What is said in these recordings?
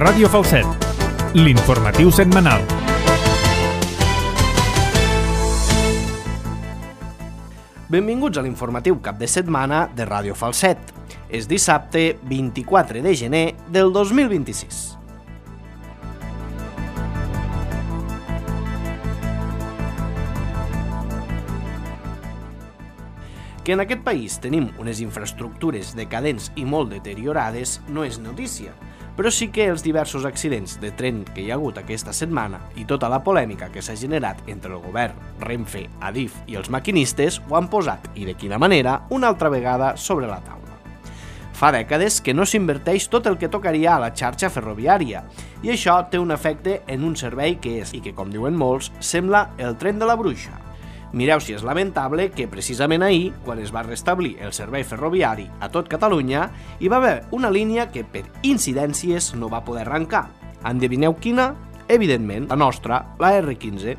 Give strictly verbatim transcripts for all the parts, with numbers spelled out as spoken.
Ràdio Falset, l'informatiu setmanal. Benvinguts a l'informatiu cap de setmana de Ràdio Falset. És dissabte vint-i-quatre de gener del dos mil vint-i-sis. Que en aquest país tenim unes infraestructures decadents i molt deteriorades no és notícia, però sí que els diversos accidents de tren que hi ha hagut aquesta setmana i tota la polèmica que s'ha generat entre el govern, Renfe, Adif i els maquinistes ho han posat, i de quina manera, una altra vegada sobre la taula. Fa dècades que no s'inverteix tot el que tocaria a la xarxa ferroviària, i això té un efecte en un servei que és, i que com diuen molts, sembla el tren de la bruixa. Mireu si és lamentable que precisament ahir, quan es va restablir el servei ferroviari a tot Catalunya, hi va haver una línia que per incidències no va poder arrencar. Endevineu quina? Evidentment, la nostra, la erre quinze.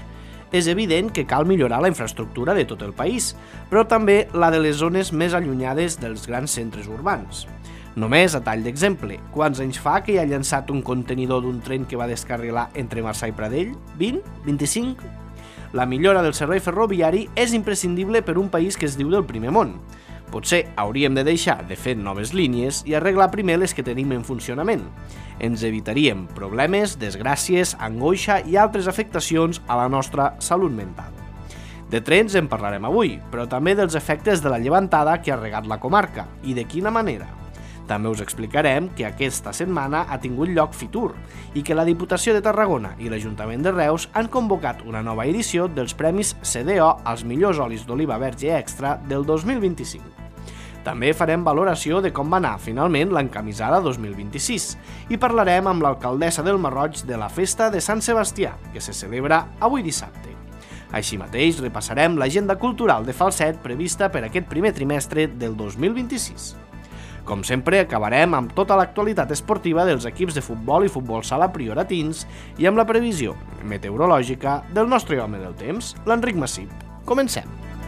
És evident que cal millorar la infraestructura de tot el país, però també la de les zones més allunyades dels grans centres urbans. Només a tall d'exemple, quants anys fa que hi ha llançat un contenidor d'un tren que va descarrilar entre Marçà i Pradell? vint? vint-i-cinc? La millora del servei ferroviari és imprescindible per un país que es diu del primer món. Potser hauríem de deixar de fer noves línies i arreglar primer les que tenim en funcionament. Ens evitaríem problemes, desgràcies, angoixa i altres afectacions a la nostra salut mental. De trens en parlarem avui, però també dels efectes de la llevantada que ha regat la comarca i de quina manera. També us explicarem que aquesta setmana ha tingut lloc Fitur i que la Diputació de Tarragona i l'Ajuntament de Reus han convocat una nova edició dels Premis C D O als millors olis d'oliva verge extra del dos mil vint-i-cinc. També farem valoració de com va anar finalment l'encamisada dos mil vint-i-sis i parlarem amb l'alcaldessa del Masroig de la Festa de Sant Sebastià, que se celebra avui dissabte. Així mateix repassarem l'agenda cultural de Falset prevista per aquest primer trimestre del dos mil vint-i-sis. Com sempre, acabarem amb tota l'actualitat esportiva dels equips de futbol i futbol sala prioratins i amb la previsió meteorològica del nostre home del temps, l'Enric Massip. Comencem!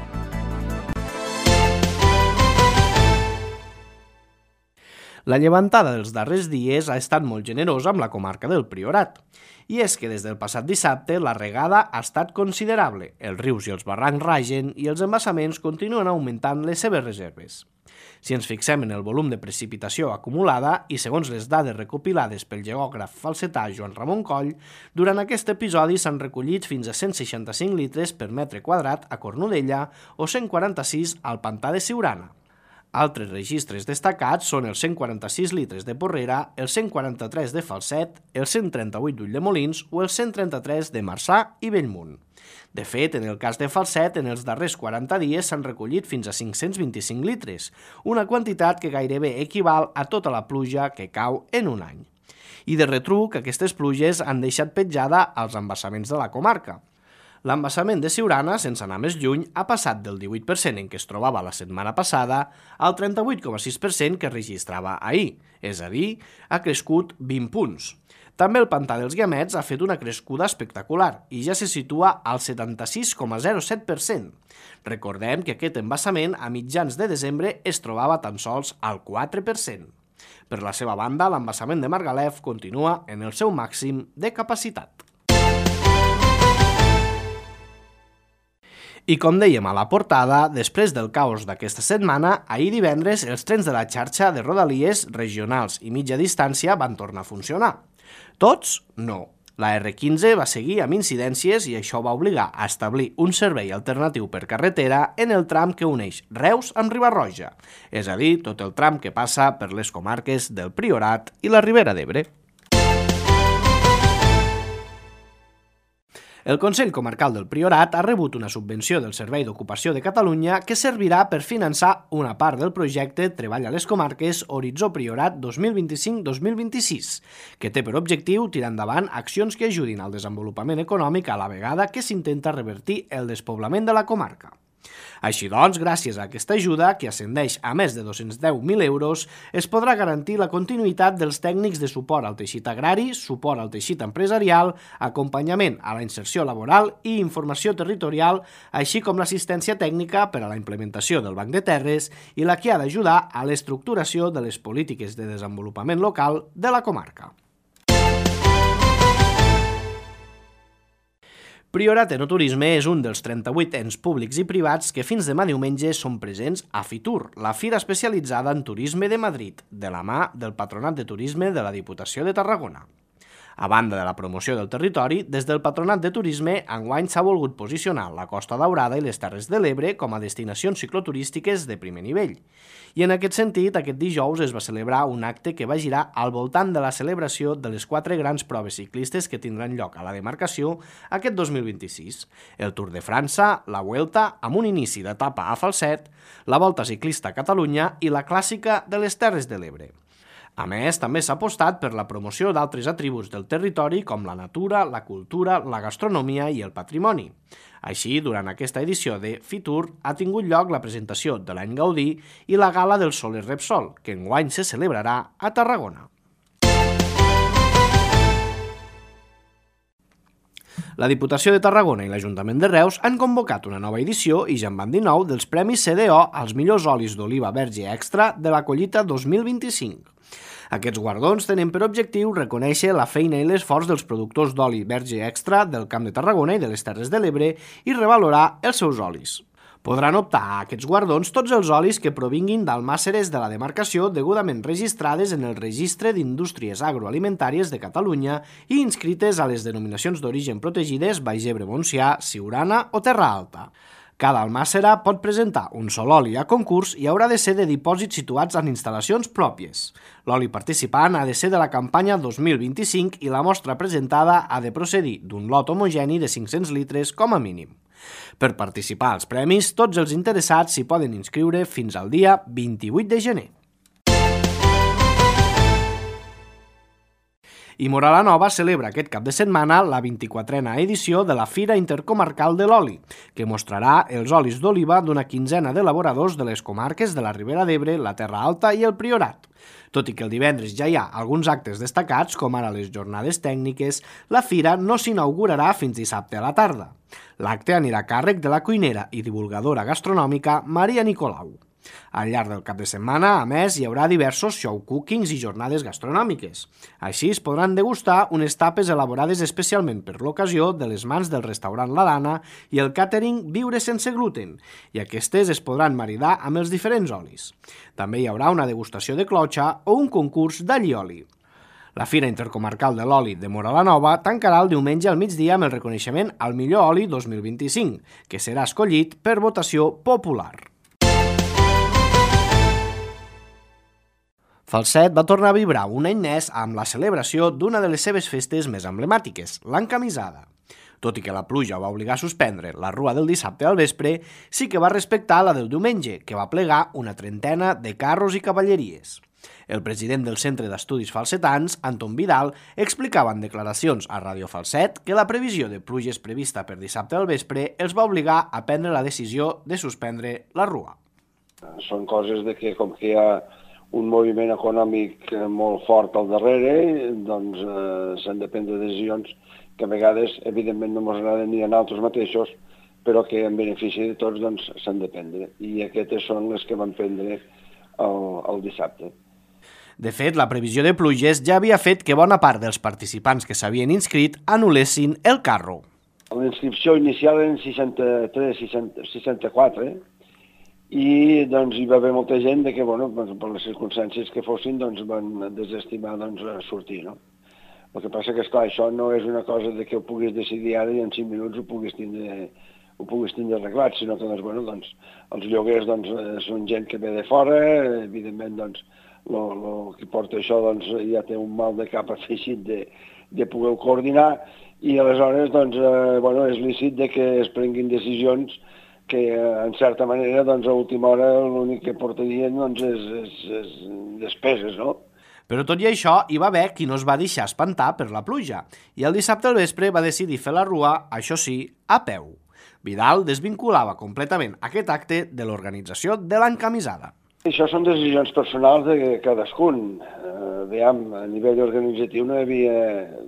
La llevantada dels darrers dies ha estat molt generosa amb la comarca del Priorat. I és que des del passat dissabte la regada ha estat considerable, els rius i els barrancs ragen i els embassaments continuen augmentant les seves reserves. Si ens fixem en el volum de precipitació acumulada i segons les dades recopilades pel geògraf falsetà Joan Ramon Coll, durant aquest episodi s'han recollit fins a cent seixanta-cinc litres per metre quadrat a Cornudella o cent quaranta-sis al pantà de Siurana. Altres registres destacats són els cent quaranta-sis litres de Porrera, els cent quaranta-tres de Falset, els cent trenta-vuit d'Ulldemolins o els cent trenta-tres de Marçà i Bellmunt. De fet, en el cas de Falset, en els darrers quaranta dies s'han recollit fins a cinc-cents vint-i-cinc litres, una quantitat que gairebé equival a tota la pluja que cau en un any. I de retruc, aquestes pluges han deixat petjada als embassaments de la comarca. L'embassament de Siurana, sense anar més lluny, ha passat del divuit per cent en què es trobava la setmana passada al trenta-vuit coma sis per cent que registrava ahir, és a dir, ha crescut vint punts. També el pantà dels Guiamets ha fet una crescuda espectacular i ja se situa al setanta-sis coma zero set per cent. Recordem que aquest embassament a mitjans de desembre es trobava tan sols al quatre per cent. Per la seva banda, l'embassament de Margalef continua en el seu màxim de capacitat. I com dèiem a la portada, després del caos d'aquesta setmana, ahir divendres els trens de la xarxa de rodalies regionals i mitja distància van tornar a funcionar. Tots? No. La erre quinze va seguir amb incidències i això va obligar a establir un servei alternatiu per carretera en el tram que uneix Reus amb Riba-roja, és a dir, tot el tram que passa per les comarques del Priorat i la Ribera d'Ebre. El Consell Comarcal del Priorat ha rebut una subvenció del Servei d'Ocupació de Catalunya que servirà per finançar una part del projecte Treball a les Comarques Horitzó Priorat dos mil vint-i-cinc dos mil vint-i-sis, que té per objectiu tirar endavant accions que ajudin al desenvolupament econòmic a la vegada que s'intenta revertir el despoblament de la comarca. Així doncs, gràcies a aquesta ajuda, que ascendeix a més de dos-cents deu mil euros, es podrà garantir la continuïtat dels tècnics de suport al teixit agrari, suport al teixit empresarial, acompanyament a la inserció laboral i informació territorial, així com l'assistència tècnica per a la implementació del Banc de Terres i la que ha d'ajudar a l'estructuració de les polítiques de desenvolupament local de la comarca. Priorat Enoturisme és un dels trenta-vuit ens públics i privats que fins demà diumenge són presents a Fitur, la fira especialitzada en turisme de Madrid, de la mà del Patronat de Turisme de la Diputació de Tarragona. A banda de la promoció del territori, des del Patronat de Turisme enguany s'ha volgut posicionar la Costa Daurada i les Terres de l'Ebre com a destinacions cicloturístiques de primer nivell. I en aquest sentit, aquest dijous es va celebrar un acte que va girar al voltant de la celebració de les quatre grans proves ciclistes que tindran lloc a la demarcació aquest dos mil vint-i-sis. El Tour de França, la Vuelta, amb un inici d'etapa a Falset, la Volta Ciclista a Catalunya i la Clàssica de les Terres de l'Ebre. A més, també s'ha apostat per la promoció d'altres atributs del territori com la natura, la cultura, la gastronomia i el patrimoni. Així, durant aquesta edició de Fitur ha tingut lloc la presentació de l'any Gaudí i la gala del Soler Repsol, que enguany se celebrarà a Tarragona. La Diputació de Tarragona i l'Ajuntament de Reus han convocat una nova edició i ja en van dir nou dels Premis C D O als millors olis d'oliva verge extra de la collita dos mil vint-i-cinc. Aquests guardons tenen per objectiu reconèixer la feina i l'esforç dels productors d'oli verge extra del Camp de Tarragona i de les Terres de l'Ebre i revalorar els seus olis. Podran optar a aquests guardons tots els olis que provinguin d'almàsseres de la demarcació degudament registrades en el Registre d'Indústries Agroalimentàries de Catalunya i inscrites a les denominacions d'origen protegides Baix Ebre Montsià, Siurana o Terra Alta. Cada almàssera pot presentar un sol oli a concurs i haurà de ser de dipòsits situats en instal·lacions pròpies. L'oli participant ha de ser de la campanya dos mil vint-i-cinc i la mostra presentada ha de procedir d'un lot homogeni de cinc-cents litres com a mínim. Per participar als premis, tots els interessats s'hi poden inscriure fins al dia vint-i-vuit de gener. I Móra la Nova celebra aquest cap de setmana la vint-i-quatrena edició de la Fira Intercomarcal de l'Oli, que mostrarà els olis d'oliva d'una quinzena d'elaboradors de les comarques de la Ribera d'Ebre, la Terra Alta i el Priorat. Tot i que el divendres ja hi ha alguns actes destacats, com ara les jornades tècniques, la fira no s'inaugurarà fins dissabte a la tarda. L'acte anirà a càrrec de la cuinera i divulgadora gastronòmica Maria Nicolau. Al llarg del cap de setmana, a més, hi haurà diversos show cookings i jornades gastronòmiques. Així es podran degustar unes tapes elaborades especialment per l'ocasió de les mans del restaurant La Dana i el càtering Viure sense gluten, i aquestes es podran maridar amb els diferents olis. També hi haurà una degustació de clotxa o un concurs d'allioli. La Fira Intercomarcal de l'Oli de Móra la Nova tancarà el diumenge al migdia amb el reconeixement al millor oli dos mil vint-i-cinc, que serà escollit per votació popular. Falset va tornar a vibrar un any més amb la celebració d'una de les seves festes més emblemàtiques, l'encamisada. Tot i que la pluja va obligar a suspendre la rua del dissabte al vespre, sí que va respectar la del diumenge, que va plegar una trentena de carros i cavalleries. El president del Centre d'Estudis Falsetans, Anton Vidal, explicava en declaracions a Ràdio Falset que la previsió de pluges prevista per dissabte al vespre els va obligar a prendre la decisió de suspendre la rua. Són coses de que, com que hi ha un moviment econòmic molt fort al darrere, doncs eh, s'han de prendre decisions que a vegades, evidentment, no ens agraden ni a nosaltres mateixos, però que en benefici de tots doncs s'han de prendre. I aquestes són les que van prendre el, el dissabte. De fet, la previsió de pluges ja havia fet que bona part dels participants que s'havien inscrit anul·lessin el carro. La inscripció inicial eren seixanta-tres seixanta-quatre, i doncs hi va haver molta gent de que, bueno, per les circumstàncies que fossin, doncs van desestimar doncs, sortir, no? El que passa que, esclar, això no és una cosa de que ho puguis decidir ara i en cinc minuts ho puguis tindre, ho puguis tindre arreglat, sinó que, doncs, bueno, doncs, els lloguers doncs, són gent que ve de fora, evidentment, doncs, lo, lo que porta això doncs, ja té un mal de cap afegit de, de poder coordinar, i aleshores, doncs, eh, bueno, és lícit de que es prenguin decisions que, en certa manera, doncs, a última hora l'únic que portarien doncs, és, és, és despeses, no? Però tot i això, hi va haver qui no es va deixar espantar per la pluja, i el dissabte al vespre va decidir fer la rua, això sí, a peu. Vidal desvinculava completament aquest acte de l'organització de l'encamisada. Això són decisions personals de cadascun. Eh, veiem, a nivell organitzatiu no hi havia...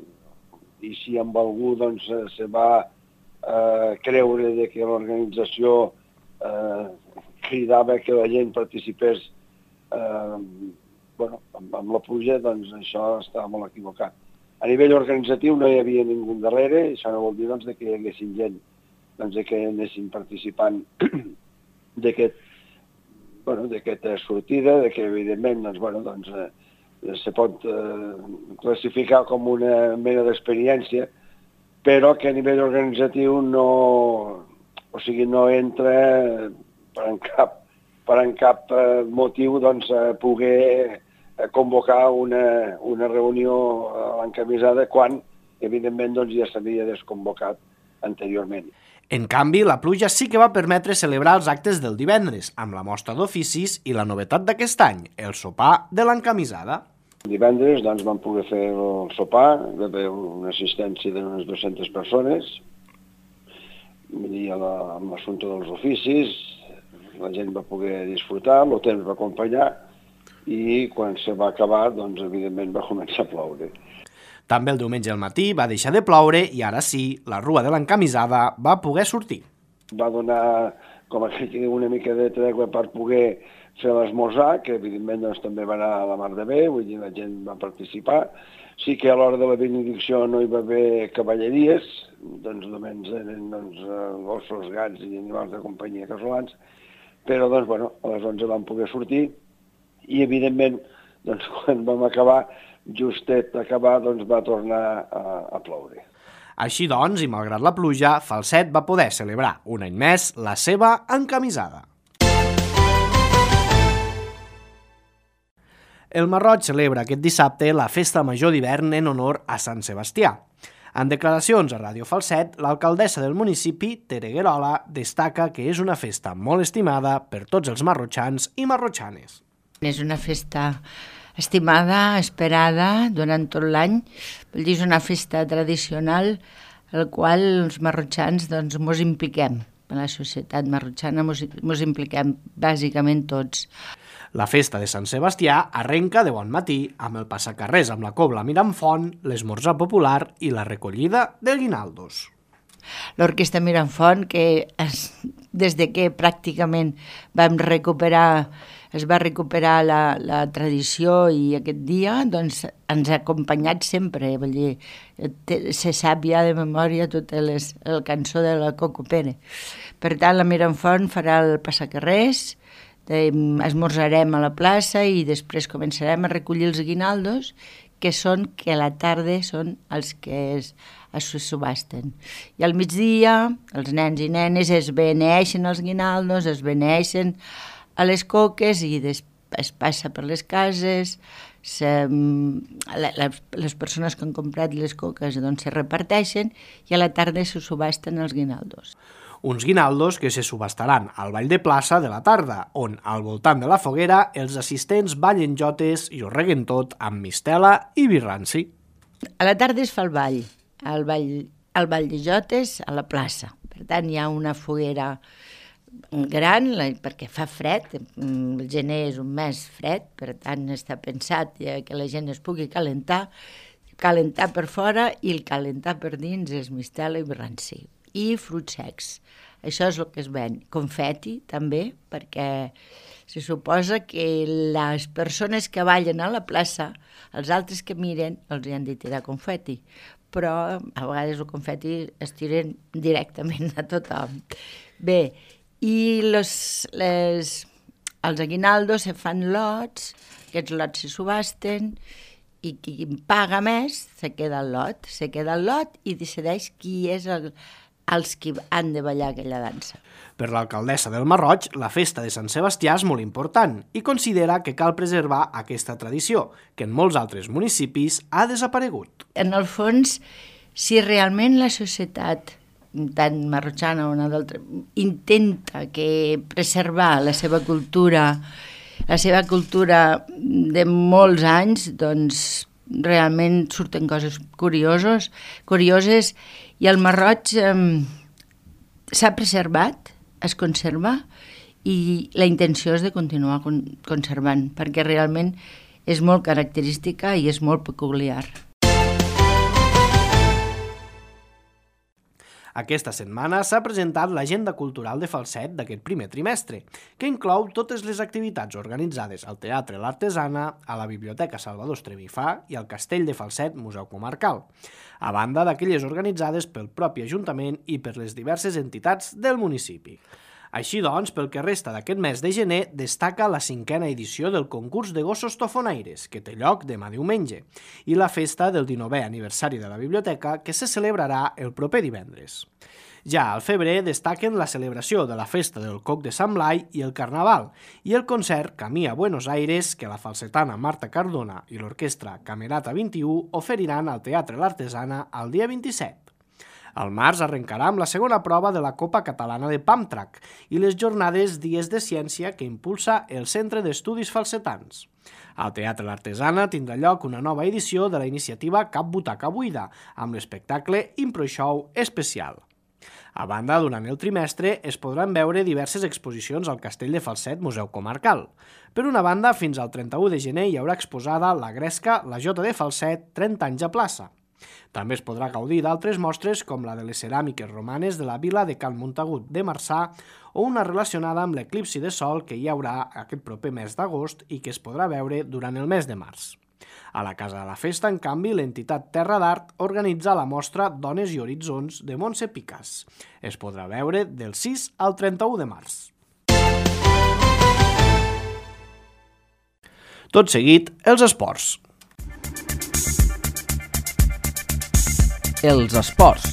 I si amb algú doncs, se va eh, creure de que l'organització eh, cridava que la gent participés eh, bueno, amb, amb la pluja, doncs això està molt equivocat. A nivell organitzatiu no hi havia ningú darrere, i això no vol dir doncs, que hi haguessin gent doncs, que anessin participant d'aquest bueno, d'aquesta sortida, de que evidentment doncs, bueno, doncs, eh, se pot eh, classificar com una mena d'experiència, però que a nivell organitzatiu no, o sigui, no entra per en cap, per en cap eh, motiu doncs, a poder convocar una, una reunió a l'encamisada quan, evidentment, doncs, ja s'havia desconvocat anteriorment. En canvi, la pluja sí que va permetre celebrar els actes del divendres, amb la mostra d'oficis i la novetat d'aquest any, el sopar de l'encamisada. Divendres doncs, vam poder fer el sopar, va haver una assistència d'unes dues-centes persones, i a la, amb l'assumpte dels oficis, la gent va poder disfrutar, el temps va acompanyar, i quan se va acabar, doncs, evidentment, va començar a ploure. També el diumenge al matí va deixar de ploure i ara sí, la rua de l'encamisada va poder sortir. Va donar com una mica de tregua per poder fer l'esmorzar, que evidentment doncs, també va anar a la mar de bé, vull dir, la gent va participar. Sí que a l'hora de la benedicció no hi va haver cavalleries, doncs només eren doncs, gossos, gats i animals de companyia casolans, però doncs, bueno, a les onze vam poder sortir i evidentment doncs, quan vam acabar, justet acabar, doncs, va tornar a, a ploure. Així doncs, i malgrat la pluja, Falset va poder celebrar un any més la seva encamisada. El Masroig celebra aquest dissabte la festa major d'hivern en honor a Sant Sebastià. En declaracions a Ràdio Falset, l'alcaldessa del municipi, Tere Guerola, destaca que és una festa molt estimada per tots els marrotxans i marrotxanes. És una festa estimada, esperada durant tot l'any. Vull dir, és una festa tradicional en la qual els marrotxans doncs, mos impliquem. En la societat marrotxana mos, mos impliquem bàsicament tots. La festa de Sant Sebastià arrenca de bon matí amb el passacarrers amb la cobla Miramfont, l'esmorzar popular i la recollida de guinaldos. L'Orquestra Miramfont, que es, des de que pràcticament vam recuperar, es va recuperar la, la tradició i aquest dia, doncs ens ha acompanyat sempre. Vull dir, se sap ja de memòria tota les, el cançó de la Coco Pere. Per tant, la Miramfont farà el passacarrers, esmorzarem a la plaça i després començarem a recollir els guinaldos, que són que a la tarda són els que es, es subasten. I al migdia els nens i nenes es beneixen els guinaldos, es beneixen a les coques i des, es passa per les cases, se, les, les persones que han comprat les coques doncs, se reparteixen i a la tarda se subasten els guinaldos. Uns guinaldos que se subastaran al ball de plaça de la tarda, on, al voltant de la foguera, els assistents ballen jotes i ho reguen tot amb mistela i birranci. A la tarda es fa el ball, el ball, el ball de jotes a la plaça. Per tant, hi ha una foguera gran, perquè fa fred, el gener és un mes fred, per tant està pensat que la gent es pugui calentar, calentar per fora i el calentar per dins és mistela i birranci. I fruits secs. Això és el que es ven. Confeti, també, perquè se suposa que les persones que ballen a la plaça, els altres que miren, els hi han de tirar confeti. Però a vegades el confeti es tiren directament a tothom. Bé, i los, les, els aguinaldos se fan lots, aquests lots se subasten, i qui paga més se queda el lot, se queda el lot i decideix qui és el els que han de ballar aquella dansa. Per l'alcaldessa del Masroig, la festa de Sant Sebastià és molt important i considera que cal preservar aquesta tradició, que en molts altres municipis ha desaparegut. En el fons, si realment la societat, tant marrotxana o una d'altra, intenta que preservar la seva cultura, la seva cultura de molts anys, doncs realment surten coses curioses, curioses i el Masroig eh, s'ha preservat, es conserva i la intenció és de continuar con conservant perquè realment és molt característica i és molt peculiar. Aquesta setmana s'ha presentat l'agenda cultural de Falset d'aquest primer trimestre, que inclou totes les activitats organitzades al Teatre L'Artesana, a la Biblioteca Salvador Estremifà i al Castell de Falset Museu Comarcal, a banda d'aquelles organitzades pel propi Ajuntament i per les diverses entitats del municipi. Així doncs, pel que resta d'aquest mes de gener, destaca la cinquena edició del concurs de gossos tofonaires, que té lloc demà diumenge, i la festa del dinovè aniversari de la biblioteca, que se celebrarà el proper divendres. Ja al febrer destaquen la celebració de la festa del Coc de Sant Blai i el Carnaval, i el concert Camí a Buenos Aires, que la falsetana Marta Cardona i l'orquestra Camerata vint-i-u oferiran al Teatre L'Artesana el dia vint-i-set. Al març arrencarà amb la segona prova de la Copa Catalana de Pamtrac i les jornades Dies de Ciència que impulsa el Centre d'Estudis Falsetans. Al Teatre L'Artesana tindrà lloc una nova edició de la iniciativa Cap Butaca Buida, amb l'espectacle Impro Show especial. A banda, durant el trimestre es podran veure diverses exposicions al Castell de Falset Museu Comarcal. Per una banda, fins al trenta-u de gener hi haurà exposada la gresca La Jota de Falset, trenta anys a plaça. També es podrà gaudir d'altres mostres com la de les ceràmiques romanes de la vila de Can Montagut de Marçà o una relacionada amb l'eclipsi de sol que hi haurà aquest proper mes d'agost i que es podrà veure durant el mes de març. A la Casa de la Festa, en canvi, l'entitat Terra d'Art organitza la mostra Dones i Horitzons de Montse Picas. Es podrà veure del sis al trenta-u de març. Tot seguit, els esports. Els esports.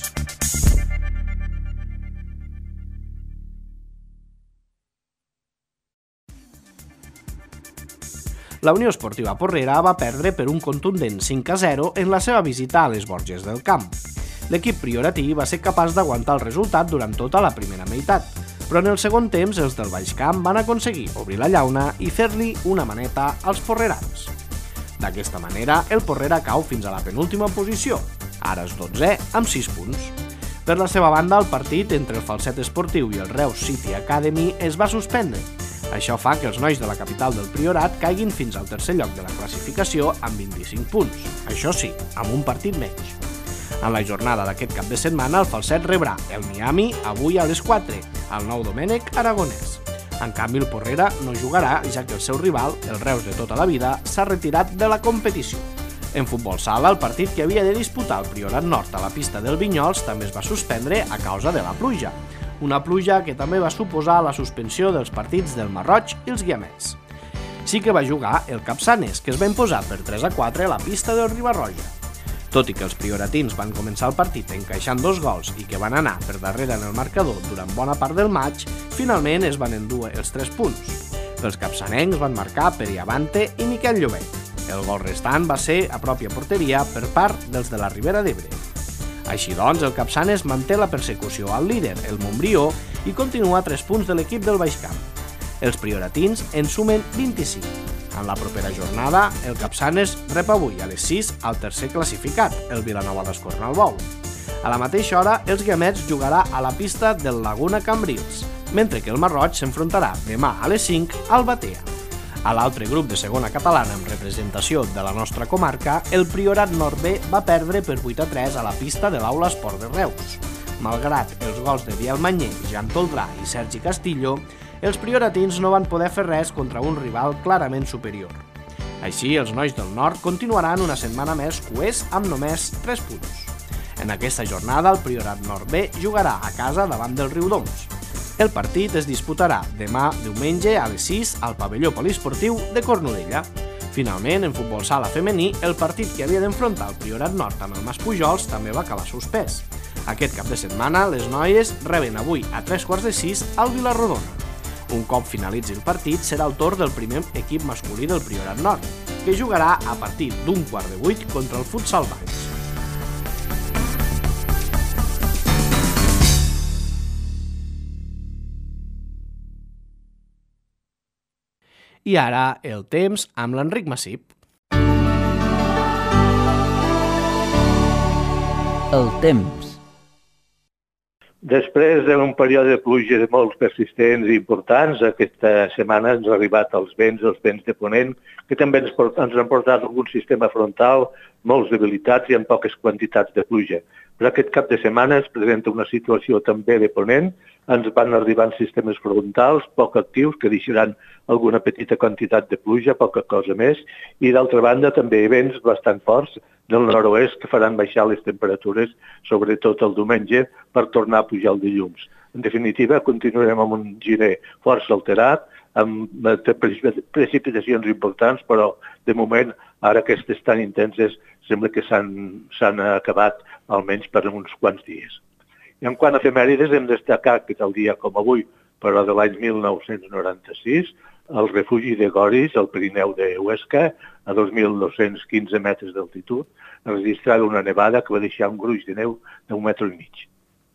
La Unió Esportiva Porrera va perdre per un contundent cinc a zero en la seva visita a les Borges del Camp. L'equip prioratí va ser capaç d'aguantar el resultat durant tota la primera meitat, però en el segon temps els del Baix Camp van aconseguir obrir la llauna i fer-li una maneta als porrerans. D'aquesta manera, el Porrera cau fins a la penúltima posició, ara és dotzè amb sis punts. Per la seva banda, el partit entre el Falset Esportiu i el Reus City Academy es va suspendre. Això fa que els nois de la capital del Priorat caiguin fins al tercer lloc de la classificació amb vint-i-cinc punts, això sí, amb un partit menys. En la jornada d'aquest cap de setmana, el Falset rebrà el Miami avui a les quatre, al Nou Domènec Aragonès. En canvi, el Porrera no jugarà, ja que el seu rival, el Reus de tota la vida, s'ha retirat de la competició. En futbol sala, el partit que havia de disputar el Priorat Nord a la pista del Vinyols també es va suspendre a causa de la pluja. Una pluja que també va suposar la suspensió dels partits del Marroig i els Guiamets. Sí que va jugar el Capçanes, que es va imposar per tres a quatre a la pista del Ribarroja. Tot i que els prioratins van començar el partit encaixant dos gols i que van anar per darrere en el marcador durant bona part del maig, finalment es van endur els tres punts. Els capçanencs van marcar Pere Avante i Miquel Llobet. El gol restant va ser a pròpia porteria per part dels de la Ribera d'Ebre. Així doncs, el Capçanes manté la persecució al líder, el Montbrió, i continua a tres punts de l'equip del Baix Camp. Els prioratins en sumen vint-i-cinc. En la propera jornada, el Capçanes rep avui a les sis al tercer classificat, el Vilanova d'Escornalbou. A la mateixa hora, els Guiamets jugarà a la pista del Laguna Cambrils, mentre que el Marroig s'enfrontarà demà a les cinc al Batea. A l'altre grup de segona catalana amb representació de la nostra comarca, el Priorat Nord B va perdre per vuit a tres a la pista de l'Aula Esport de Reus. Malgrat els gols de Biel Manyer, Jan Toldrà i Sergi Castillo, els prioratins no van poder fer res contra un rival clarament superior. Així, els nois del nord continuaran una setmana més cuers amb només tres punts. En aquesta jornada, el Priorat Nord B jugarà a casa davant del Riudoms. El partit es disputarà demà diumenge a les sis al pavelló poliesportiu de Cornudella. Finalment, en futbol sala femení, el partit que havia d'enfrontar el Priorat Nord amb el Mas Pujols també va acabar suspès. Aquest cap de setmana, les noies reben avui a tres quarts de sis al Vilarrodona. Un cop finalitzi el partit, serà el torn del primer equip masculí del Priorat Nord, que jugarà a partir d'un quart de vuit contra el Futsal Valls. I ara, el temps amb l'Enric Massip. El temps. Després d'un període de pluges molt persistents i importants, aquesta setmana ens han arribat els vents, els vents de ponent, que també ens, ens han portat algun sistema frontal, molts debilitats i amb poques quantitats de pluja. Per aquest cap de setmana es presenta una situació també de ponent, ens van arribant sistemes frontals poc actius que deixaran alguna petita quantitat de pluja, poca cosa més, i d'altra banda també vents bastant forts del nord-oest que faran baixar les temperatures, sobretot el diumenge, per tornar a pujar el dilluns. En definitiva, continuarem amb un gener força alterat, amb precipitacions importants, però de moment, ara aquestes tan intenses, sembla que s'han acabat almenys per uns quants dies. I en quant a efemèrides, hem destacat que tal dia com avui, però de l'any mil nou-cents noranta-sis, el refugi de Goris, al Pirineu de Huesca, a dos mil dos-cents quinze metres d'altitud, registrava una nevada que va deixar un gruix de neu d'un metre i mig.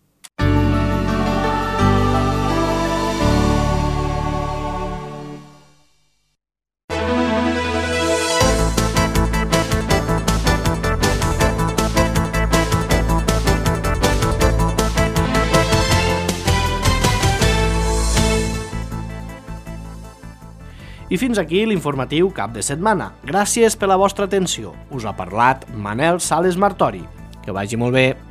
I fins aquí l'informatiu cap de setmana. Gràcies per la vostra atenció. Us ha parlat Manel Sales Martori. Que vagi molt bé.